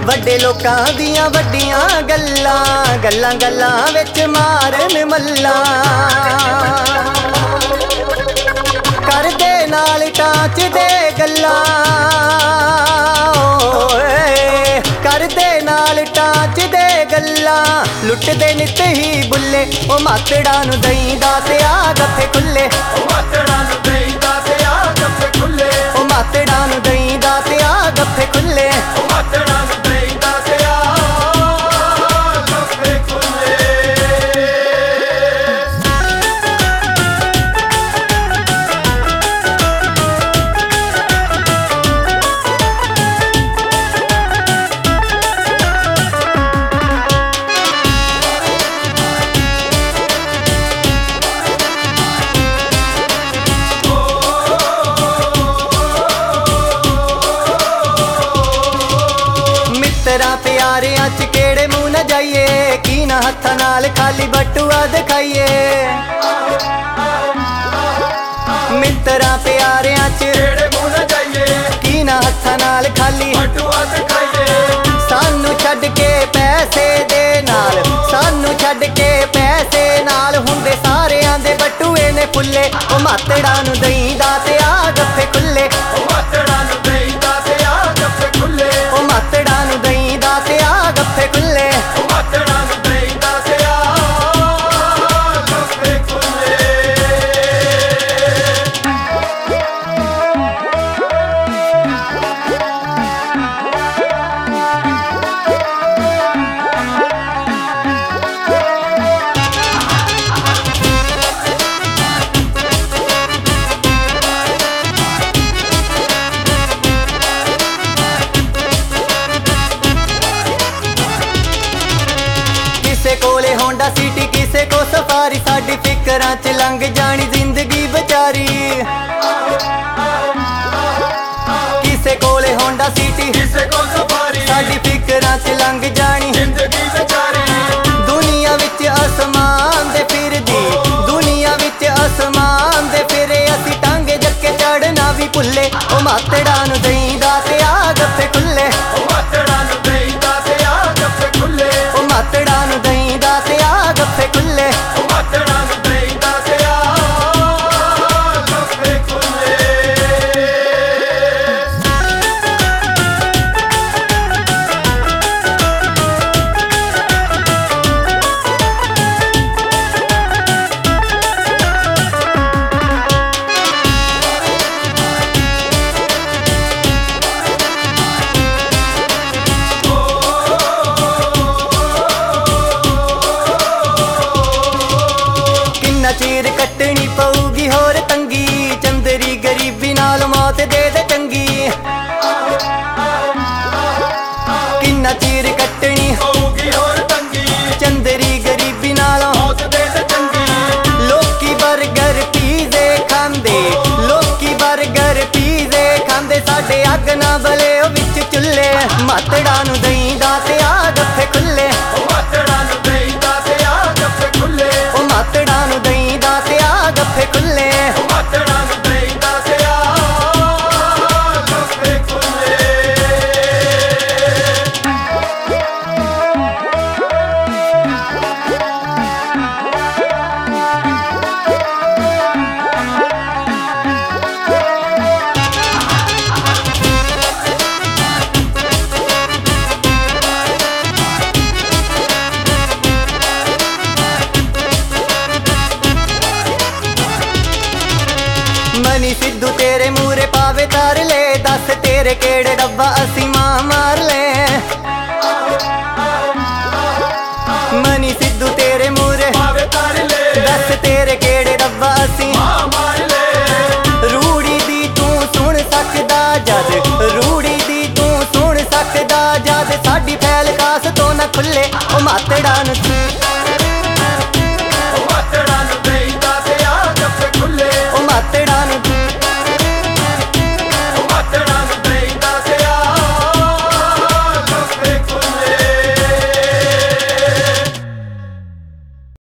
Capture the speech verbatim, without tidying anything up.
ਵੱਡੇ ਲੋਕਾਂ ਦੀਆਂ ਵੱਡੀਆਂ ਗੱਲਾਂ ਗੱਲਾਂ ਗੱਲਾਂ ਵਿੱਚ ਮਾਰਨ ਮੱਲਾਂ ਕਰਦੇ ਨਾਲ ਟਾਂਚਦੇ ਗੱਲਾਂ ਓਏ ਕਰਦੇ ਨਾਲ ਟਾਂਚਦੇ ਗੱਲਾਂ ਲੁੱਟਦੇ ਨਿੱਤ ਹੀ ਬੁੱਲੇ ਉਹ ਮਾਤੜਾਂ ਨੂੰ ਦਈ ਦਾਤਿਆ ਗੱਫੇ ਖੁੱਲੇ ਉਹ ਮਾਤੜਾਂ ਨੂੰ ਦਈ ਦਾਤਿਆ ਗੱਫੇ ਖੁੱਲੇ ਉਹ ਮਾਤੜਾਂ ਨੂੰ ਦਈ ਦਾਤਿਆ ਗੱਫੇ ਖੁੱਲੇ ਉਹ ਮਾਤੜਾਂ ਨੂੰ ਦਈ ਦਾਤਿਆ ਗੱਫੇ ਖੁੱਲੇ ਮਿੱਤਰਾਂ ਪਿਆਰਿਆਂ ਚ ਕਿਹੜੇ ਮੂੰਹ ਨਾ ਜਾਈਏ ਕੀ ਨਾ ਹੱਥਾਂ ਨਾਲ ਖਾਲੀ ਬਟੂਆ ਦਿਖਾਈਏ ਮਿੱਤਰਾਂ ਪਿਆਰਿਆਂ ਚ ਕਿਹੜੇ ਮੂੰਹ ਨਾ ਜਾਈਏ ਕੀ ਨਾ ਹੱਥਾਂ ਨਾਲ ਖਾਲੀ ਬਟੂਆ ਦਿਖਾਈਏ ਸਾਨੂੰ ਛੱਡ ਕੇ ਪੈਸੇ ਦੇ ਨਾਲ ਸਾਨੂੰ ਛੱਡ ਕੇ ਪੈਸੇ ਨਾਲ ਹੁੰਦੇ ਸਾਰਿਆਂ ਦੇ ਬਟੂਏ ਨੇ ਫੁੱਲੇ ਉਹ ਮਾਤੜਾਂ ਨੂੰ ਦਈ ਦਾਤਿਆ ਗੱਫੇ ਖੁੱਲੇ ਉਹ ਮਾਤੜਾਂ ਨੂੰ ਦਈ ਦਾਤਿਆ ਗੱਫੇ ਖੁੱਲੇ ਉਹ ਮਾਤੜਾਂ ਨੂੰ ਦਈ ਦਾਤਿਆ ਗੱਫੇ ਖੁੱਲੇ ਉਹ ਮਾਤੜਾਂ ਨੂੰ ਦਈ ਦਾਤਿਆ ਗੱਫੇ ਖੁੱਲੇ ਕਿਸੇ ਕੋਲੇ ਹੋਂਡਾ ਸਿਟੀ ਕਿਸੇ ਕੋ ਸਫਾਰੀ ਸਾਡੀ ਫਿਕਰਾਂ ਚ ਲੰਘ ਜਾਣੀ ਜ਼ਿੰਦਗੀ ਵਿਚਾਰੀ ਕਿਸੇ ਕੋਲੇ ਹੋਂਡਾ ਸਿਟੀ ਕਿਸੇ ਕੋ ਸਫਾਰੀ ਸਾਡੀ ਫਿਕਰਾਂ ਚ ਲੰਘ ਜਾਣੀ ਜ਼ਿੰਦਗੀ ਵਿਚਾਰੀ ਦੁਨੀਆ ਵਿੱਚ ਅਸਮਾਨ ਦੇ ਫਿਰਦੀ ਦੁਨੀਆ ਵਿੱਚ ਅਸਮਾਨ ਦੇ ਫਿਰੇ ਅਸੀਂ ਟਾਂਗੇ ਜੱਕੇ ਚੜਨਾ ਵੀ ਭੁੱਲੇ ਉਹ ਮਾਤੜਾਂ ਨੂੰ ਦਈ ਦਾਤਿਆ ਗੱਫੇ ਖੁੱਲੇ ਉਹ ਮਾਤੜਾਂ ਨੂੰ ਦਈ ਦਾਤਿਆ ਗੱਫੇ ਖੁੱਲੇ ਉਹ ਮਾਤੜਾਂ ਨੂੰ ਦਈ ਦਾਤਿਆ ਗੱਫੇ ਖੁੱਲੇ ਉਹ ਮਾਤੜਾਂ ਨੂੰ ਦਈ ਦਾਤਿਆ ਗੱਫੇ ਖੁੱਲੇ ਕਿੰਨਾ ਚਿਰ ਕੱਟਣੀ ਪਊਗੀ ਹੋਰ ਤੰਗੀ ਚੰਦਰੀ ਗਰੀਬੀ ਨਾਲ ਮੌਤ ਦੇ ਦੇ ਚੰਗੀ ਕਿੰਨਾ ਚਿਰ ਕੱਟਣੀ ਹੋਊਗੀ ਹੋਰ ਤੰਗੀ ਚੰਦਰੀ ਗਰੀਬੀ ਨਾਲ ਮੌਤ ਦੇ ਤੇ ਚੰਗੀ ਲੋਕੀ 버ਗਰ ਪੀਜ਼ੇ ਖਾਂਦੇ ਲੋਕੀ 버ਗਰ ਪੀਜ਼ੇ ਖਾਂਦੇ ਸਾਡੇ ਅੱਗ ਨਾ ਬਲੇ ਉਹ ਵਿੱਚ ਚੁੱਲੇ ਮਾਤੜਾਂ ਨੂੰ ਦਈ ਦਾਤਿਆ ਗੱਫੇ ਖੁੱਲੇ ਉਹ ਮਾਤੜਾਂ ਨੂੰ ਦਈ ਦਾਤਿਆ ਗੱਫੇ ਖੁੱਲੇ ਉਹ ਮਾਤੜਾਂ ਨੂੰ ਦਈ ਦਾਤਿਆ ਗੱਫੇ ਖੁੱਲੇ ਉਹ ਮਾਤੜਾਂ ਨੂੰ ਦਈ ਦਾਤਿਆ ਗੱਫੇ ਖੁੱਲੇ ਮਨੀ ਸਿੱਧੂ ਤੇਰੇ ਮੂਰੇ ਪਾਵੇ ਤਾਰ ਲੈ ਦੱਸ ਤੇਰੇ ਕਿਹੜੇ ਡੱਬਾ ਅਸੀਂ ਮਾਂ ਮਾਰ ਲੈ ਮਨੀ ਸਿੱਧੂ ਤੇਰੇ ਮੂਰੇ ਪਾਵੇ ਤਾਰ ਲੈ ਦੱਸ ਤੇਰੇ ਕਿਹੜੇ ਡੱਬਾ ਅਸੀਂ ਮਾਂ ਮਾਰ ਲੈ ਰੂੜੀ ਦੀ ਤੂੰ ਸੁਣ ਸਕਦਾ ਜਦ ਰੂੜੀ ਦੀ ਤੂੰ ਸੁਣ ਸਕਦਾ ਜਦ ਸਾਡੀ ਫੈਲ ਕਾਸ ਤੋਂ ਨਾ ਖੁੱਲੇ ਉਹ ਮਾਤੜਾਂ ਨੂੰ